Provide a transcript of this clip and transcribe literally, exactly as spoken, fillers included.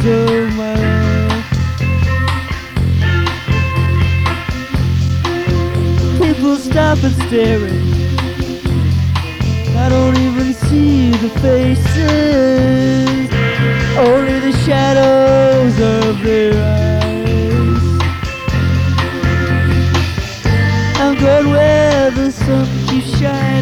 of my life. People stop and staring. I don't even see the faces, only the shadows of their eyes. I'm going where the sun keeps shining.